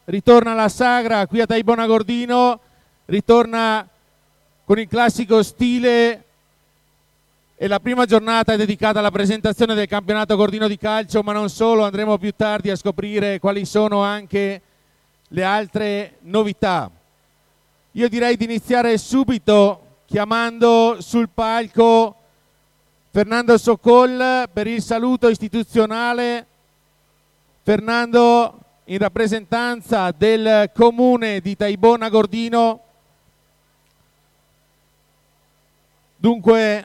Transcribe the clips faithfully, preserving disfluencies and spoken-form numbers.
ritorna la sagra qui a Taibona Gordino, ritorna con il classico stile e la prima giornata è dedicata alla presentazione del campionato Gordino di calcio, ma non solo, andremo più tardi a scoprire quali sono anche le altre novità. Io direi di iniziare subito chiamando sul palco Fernando Socol per il saluto istituzionale. Fernando, in rappresentanza del comune di Taibona Gordino. Dunque,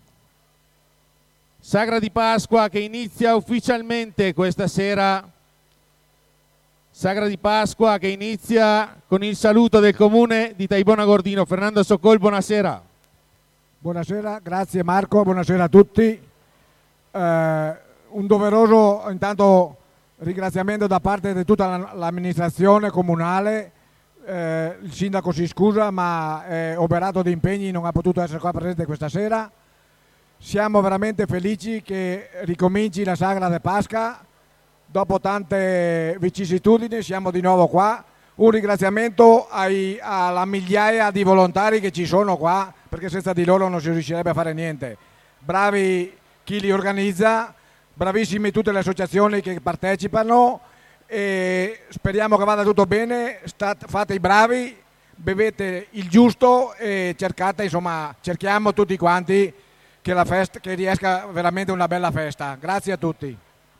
sagra di Pasqua che inizia ufficialmente questa sera. Sagra di Pasqua che inizia con il saluto del comune di Taibona Gordino. Fernando Socol, buonasera. Buonasera, grazie Marco, buonasera a tutti. Eh, un doveroso intanto ringraziamento da parte di tutta l'amministrazione comunale. Eh, il sindaco si scusa ma è oberato di impegni, non ha potuto essere qua presente questa sera. Siamo veramente felici che ricominci la sagra di Pasqua. Dopo tante vicissitudini siamo di nuovo qua. Un ringraziamento ai, alla migliaia di volontari che ci sono qua, perché senza di loro non si riuscirebbe a fare niente. Bravi chi li organizza, bravissimi tutte le associazioni che partecipano e speriamo che vada tutto bene. State, fate i bravi, bevete il giusto e cercate, insomma, cerchiamo tutti quanti che la festa, che riesca veramente una bella festa. Grazie a tutti.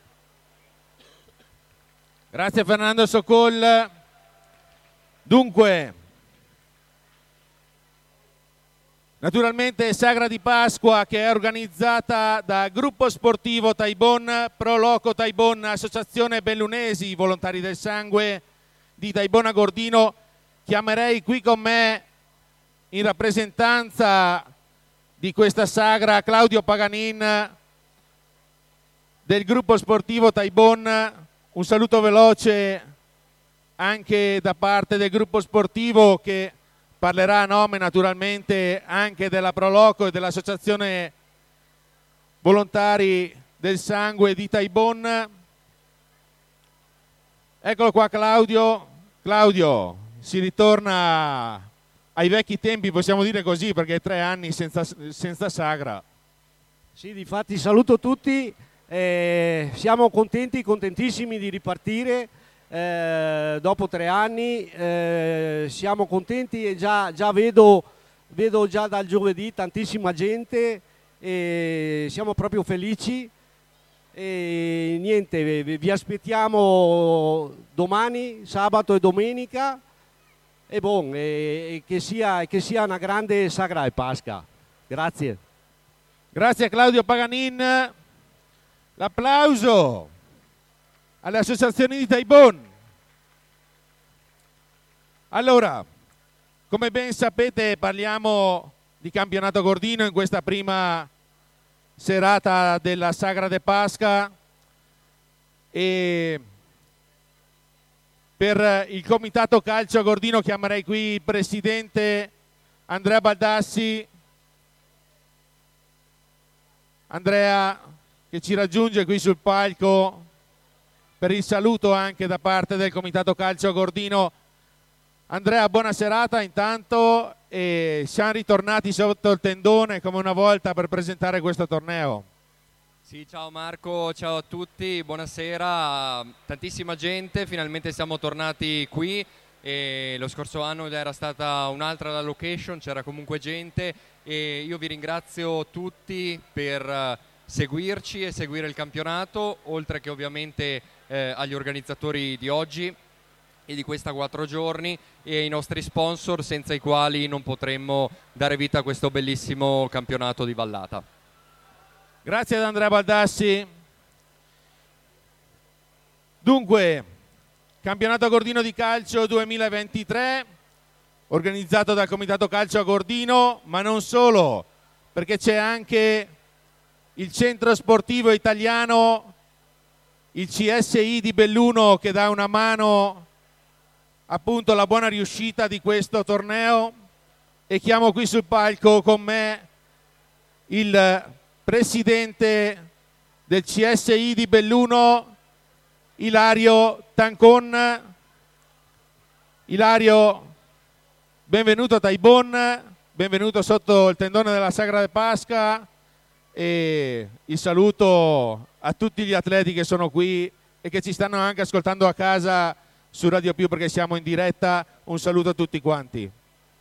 Grazie Fernando Socol. Dunque, naturalmente sagra di Pasqua che è organizzata da Gruppo Sportivo Taibon, Pro Loco Taibon, Associazione Bellunesi, Volontari del Sangue di Taibona Gordino. Chiamerei qui con me in rappresentanza di questa sagra Claudio Paganin del Gruppo Sportivo Taibon. Un saluto veloce anche da parte del gruppo sportivo che parlerà a nome naturalmente anche della Proloco e dell'Associazione Volontari del Sangue di Taibon. Eccolo qua Claudio. Claudio, si ritorna ai vecchi tempi, possiamo dire così, perché tre anni senza, senza sagra. Sì, difatti saluto tutti. Eh, siamo contenti, contentissimi di ripartire eh, dopo tre anni, eh, siamo contenti e già, già vedo, vedo già dal giovedì tantissima gente e siamo proprio felici e niente, vi, vi aspettiamo domani, sabato e domenica e, bon, e, e che, sia, che sia una grande sagra e Pasqua. Grazie. Grazie a Claudio Paganin. L'applauso alle associazioni di Taibon. Allora, come ben sapete parliamo di campionato Gordino in questa prima serata della Sagra de Pasqua e per il Comitato Calcio Gordino chiamerei qui il presidente Andrea Baldassi. Andrea, che ci raggiunge qui sul palco per il saluto anche da parte del Comitato Calcio Gordino. Andrea, buona serata intanto e siamo ritornati sotto il tendone come una volta per presentare questo torneo. Sì, ciao Marco, ciao a tutti, buonasera, tantissima gente, finalmente siamo tornati qui e lo scorso anno era stata un'altra la location, c'era comunque gente e io vi ringrazio tutti per seguirci e seguire il campionato, oltre che ovviamente eh, agli organizzatori di oggi e di questa quattro giorni e ai nostri sponsor senza i quali non potremmo dare vita a questo bellissimo campionato di Vallata. Grazie ad Andrea Baldassi. Dunque, campionato Gordino di calcio duemilaventitré organizzato dal Comitato Calcio Gordino, ma non solo, perché c'è anche il centro sportivo italiano, il C S I di Belluno, che dà una mano appunto alla buona riuscita di questo torneo e chiamo qui sul palco con me il presidente del C S I di Belluno, Ilario Tancon. Ilario, benvenuto a Taibon, benvenuto sotto il tendone della Sagra di Pasca, e il saluto a tutti gli atleti che sono qui e che ci stanno anche ascoltando a casa su Radio Più, perché siamo in diretta. Un saluto a tutti quanti.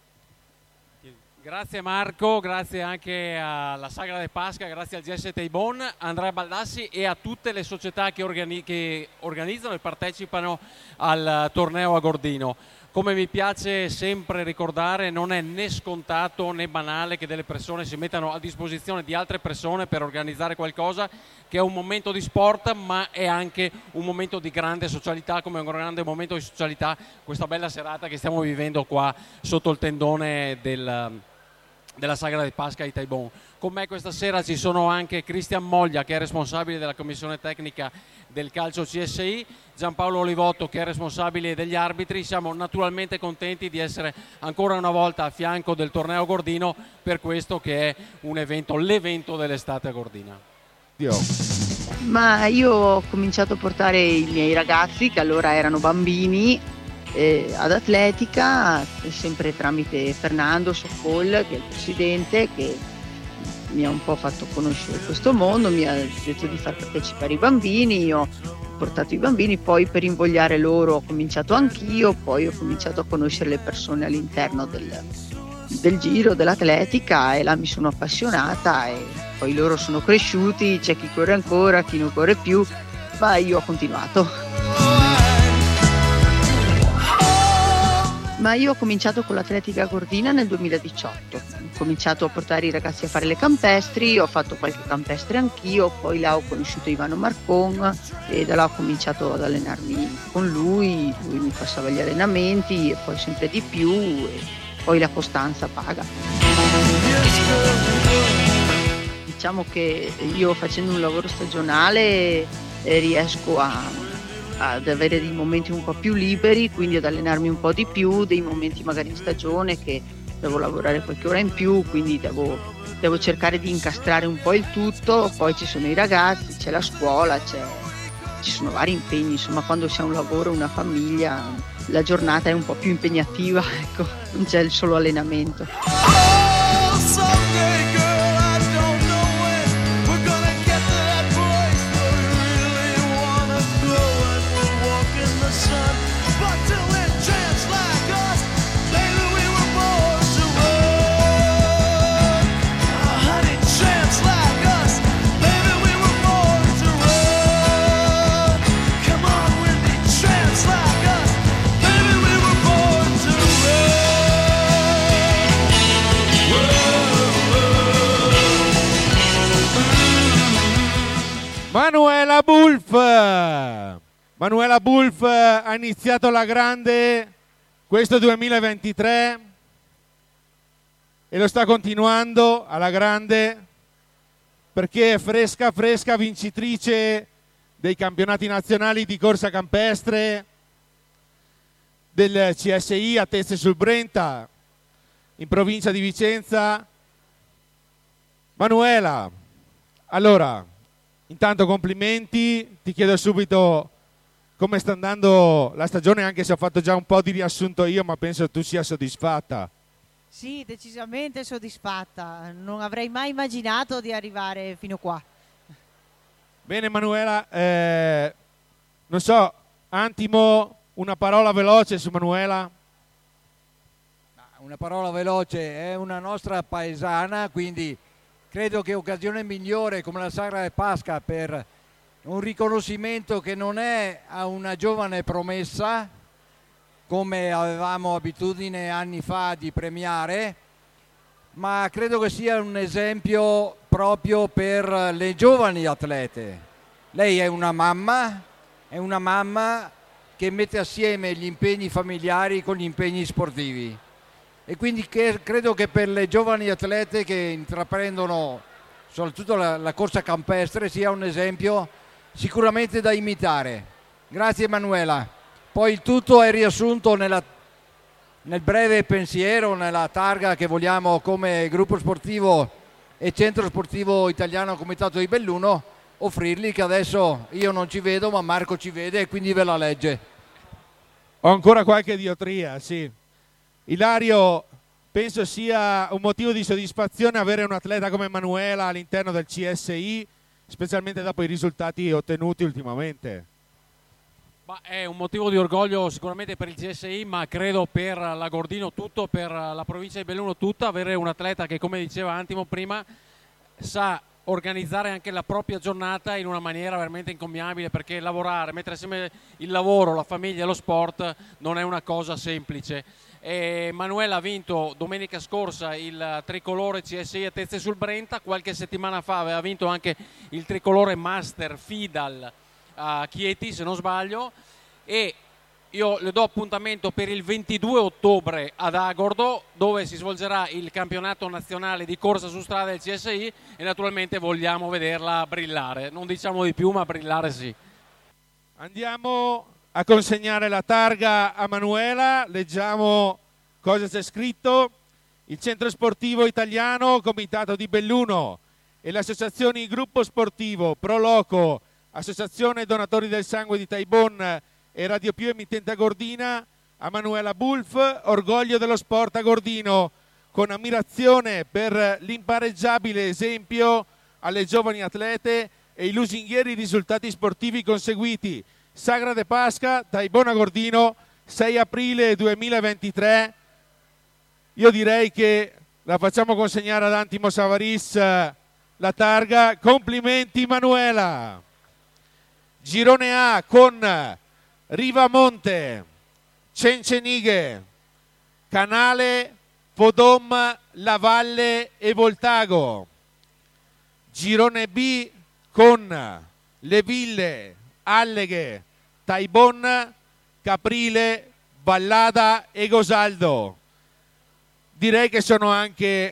Grazie Marco, grazie anche alla Sagra di Pasca, grazie al G S Taibon, a Andrea Baldassi e a tutte le società che, organi- che organizzano e partecipano al torneo a Gordino. Come mi piace sempre ricordare, non è né scontato né banale che delle persone si mettano a disposizione di altre persone per organizzare qualcosa che è un momento di sport, ma è anche un momento di grande socialità, come un grande momento di socialità questa bella serata che stiamo vivendo qua sotto il tendone del, della Sagra di Pasca di Taibon. Con me questa sera ci sono anche Cristian Moglia, che è responsabile della commissione tecnica del calcio C S I, Giampaolo Olivotto, che è responsabile degli arbitri. Siamo naturalmente contenti di essere ancora una volta a fianco del torneo Gordino per questo che è un evento, l'evento dell'estate a Gordina. Dio. Ma io ho cominciato a portare i miei ragazzi, che allora erano bambini, eh, ad atletica, sempre tramite Fernando Soccol, che è il presidente, che mi ha un po' fatto conoscere questo mondo, mi ha detto di far partecipare i bambini, io ho portato i bambini, poi per invogliare loro ho cominciato anch'io, poi ho cominciato a conoscere le persone all'interno del, del giro, dell'atletica, e là mi sono appassionata e poi loro sono cresciuti, c'è chi corre ancora, chi non corre più, ma io ho continuato. Ma io ho cominciato con l'atletica Gordina nel duemiladiciotto, ho cominciato a portare i ragazzi a fare le campestri, ho fatto qualche campestre anch'io, poi là ho conosciuto Ivano Marcon e da là ho cominciato ad allenarmi con lui, lui mi passava gli allenamenti e poi sempre di più, e poi la costanza paga. Diciamo che io, facendo un lavoro stagionale, riesco a ad avere dei momenti un po' più liberi, quindi ad allenarmi un po' di più, dei momenti magari in stagione che devo lavorare qualche ora in più, quindi devo, devo cercare di incastrare un po' il tutto. Poi ci sono i ragazzi, c'è la scuola, c'è, ci sono vari impegni, insomma quando si ha un lavoro, una famiglia, la giornata è un po' più impegnativa, ecco, non c'è il solo allenamento. Manuela Bulff, Manuela Bulff ha iniziato la grande questo duemilaventitré e lo sta continuando alla grande, perché è fresca fresca vincitrice dei campionati nazionali di corsa campestre del C S I a Teste sul Brenta in provincia di Vicenza. Manuela, allora, intanto complimenti, ti chiedo subito come sta andando la stagione, anche se ho fatto già un po' di riassunto io, ma penso tu sia soddisfatta. Sì, decisamente soddisfatta, non avrei mai immaginato di arrivare fino qua. Bene Manuela, eh, non so, Antimo, una parola veloce su Manuela? Una parola veloce, è una nostra paesana, quindi credo che occasione migliore come la Sagra di Pasca per un riconoscimento che non è a una giovane promessa, come avevamo abitudine anni fa di premiare, ma credo che sia un esempio proprio per le giovani atlete. Lei è una mamma, è una mamma che mette assieme gli impegni familiari con gli impegni sportivi. E quindi che, credo che per le giovani atlete che intraprendono soprattutto la, la corsa campestre sia un esempio sicuramente da imitare. Grazie Emanuela. Poi il tutto è riassunto nella, nel breve pensiero, nella targa che vogliamo come gruppo sportivo e centro sportivo italiano Comitato di Belluno offrirli, che adesso io non ci vedo ma Marco ci vede e quindi ve la legge. Ho ancora qualche diotria, sì. Ilario, penso sia un motivo di soddisfazione avere un atleta come Manuela all'interno del C S I, specialmente dopo i risultati ottenuti ultimamente. Ma è un motivo di orgoglio sicuramente per il C S I, ma credo per l'Agordino tutto, per la provincia di Belluno tutta, avere un atleta che, come diceva Antimo prima, sa organizzare anche la propria giornata in una maniera veramente incommiabile, perché lavorare, mettere assieme il lavoro, la famiglia e lo sport non è una cosa semplice. E Manuela ha vinto domenica scorsa il tricolore C S I a Tezze sul Brenta, qualche settimana fa aveva vinto anche il tricolore Master Fidal a Chieti, se non sbaglio, e io le do appuntamento per il ventidue ottobre ad Agordo, dove si svolgerà il campionato nazionale di corsa su strada del C S I, e naturalmente vogliamo vederla brillare, non diciamo di più, ma brillare sì. Andiamo a consegnare la targa a Manuela, leggiamo cosa c'è scritto. Il Centro Sportivo Italiano, Comitato di Belluno e le associazioni Gruppo Sportivo, Pro Loco, Associazione Donatori del Sangue di Taibon e Radio Più Emittente Agordina, a Manuela Bulf, orgoglio dello sport agordino, con ammirazione per l'impareggiabile esempio alle giovani atlete e i lusinghieri risultati sportivi conseguiti. Sagra de Pasca, Taibon Agordino, sei aprile duemilaventitré. Io direi che la facciamo consegnare ad Antimo Savaris la targa. Complimenti Manuela. Girone A con Rivamonte, Cencenighe, Canale, Podom, La Valle e Voltago. Girone B con Le Ville, Alleghe, Taibon, Caprile, Vallada e Gosaldo. Direi che sono anche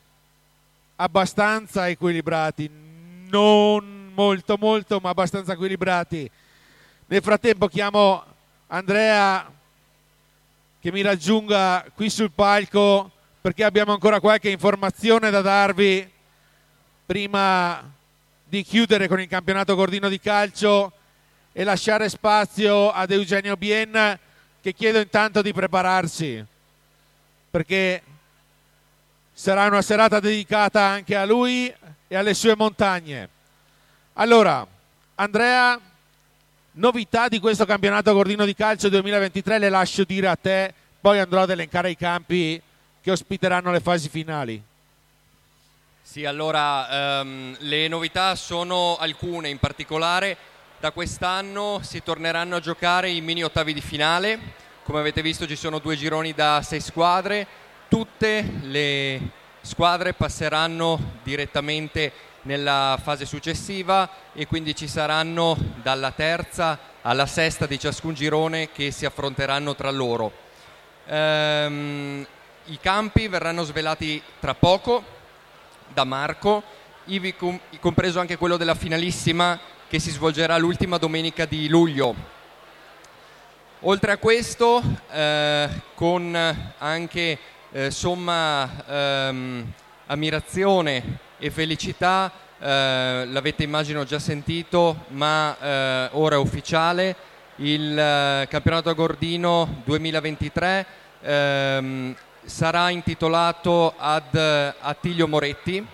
abbastanza equilibrati, non molto molto, ma abbastanza equilibrati. Nel frattempo chiamo Andrea che mi raggiunga qui sul palco, perché abbiamo ancora qualche informazione da darvi prima di chiudere con il campionato agordino di calcio e lasciare spazio ad Eugenio Bien, che chiedo intanto di prepararsi, perché sarà una serata dedicata anche a lui e alle sue montagne. Allora, Andrea, novità di questo campionato agordino di calcio duemilaventitré le lascio dire a te, poi andrò ad elencare i campi che ospiteranno le fasi finali. Sì, allora ehm, le novità sono alcune, in particolare da quest'anno si torneranno a giocare i mini ottavi di finale. Come avete visto ci sono due gironi da sei squadre, tutte le squadre passeranno direttamente nella fase successiva e quindi ci saranno dalla terza alla sesta di ciascun girone che si affronteranno tra loro. Ehm, i campi verranno svelati tra poco da Marco, ivi com- compreso anche quello della finalissima che si svolgerà l'ultima domenica di luglio. Oltre a questo, eh, con anche eh, somma ehm, ammirazione e felicità, eh, l'avete immagino già sentito, ma eh, ora è ufficiale, il eh, campionato agordino duemilaventitré ehm, sarà intitolato ad Attilio Moretti,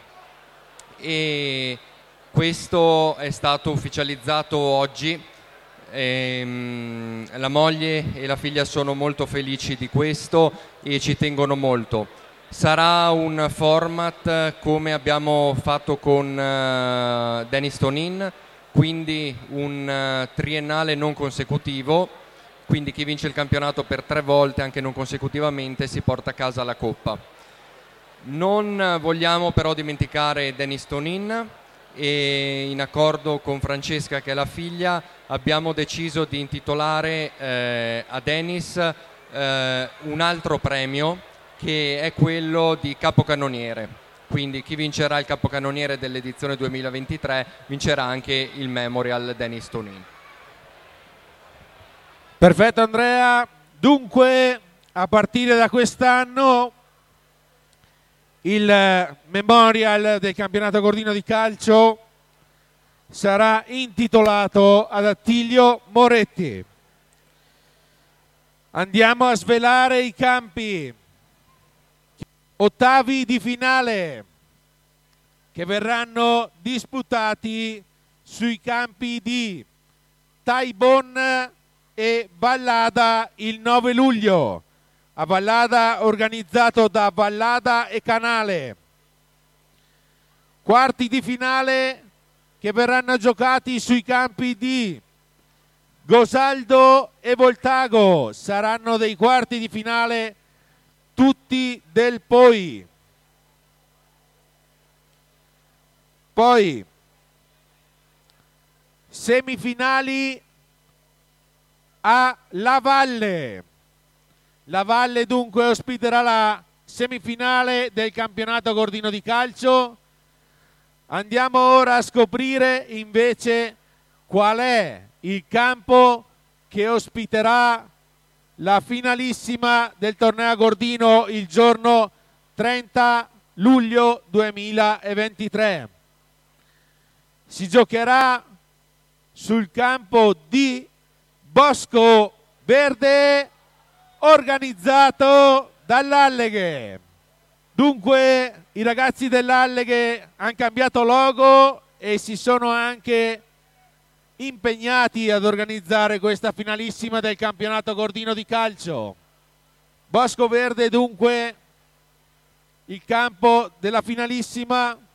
e questo è stato ufficializzato oggi. Ehm, la moglie e la figlia sono molto felici di questo e ci tengono molto. Sarà un format come abbiamo fatto con uh, Dennis Tonin, quindi un uh, triennale non consecutivo, quindi chi vince il campionato per tre volte anche non consecutivamente si porta a casa la coppa. Non vogliamo però dimenticare Dennis Tonin, e in accordo con Francesca, che è la figlia, abbiamo deciso di intitolare eh, a Dennis eh, un altro premio, che è quello di capocannoniere. Quindi chi vincerà il capocannoniere dell'edizione duemilaventitré vincerà anche il Memorial Dennis Tonin. Perfetto Andrea, dunque a partire da quest'anno il Memorial del campionato agordino di calcio sarà intitolato ad Attilio Moretti. Andiamo a svelare i campi. Ottavi di finale che verranno disputati sui campi di Taibon e Vallada il nove luglio. A Vallada organizzato da Vallada e Canale. Quarti di finale che verranno giocati sui campi di Gosaldo e Voltago. Saranno dei quarti di finale tutti del Poi. Poi semifinali a La Valle. La Valle dunque ospiterà la semifinale del campionato Gordino di calcio. Andiamo ora a scoprire invece qual è il campo che ospiterà la finalissima del torneo Gordino il giorno trenta luglio duemilaventitré. Si giocherà sul campo di Bosco Verde, organizzato dall'Alleghe. Dunque i ragazzi dell'Alleghe hanno cambiato logo e si sono anche impegnati ad organizzare questa finalissima del campionato Gordino di calcio. Bosco Verde dunque il campo della finalissima.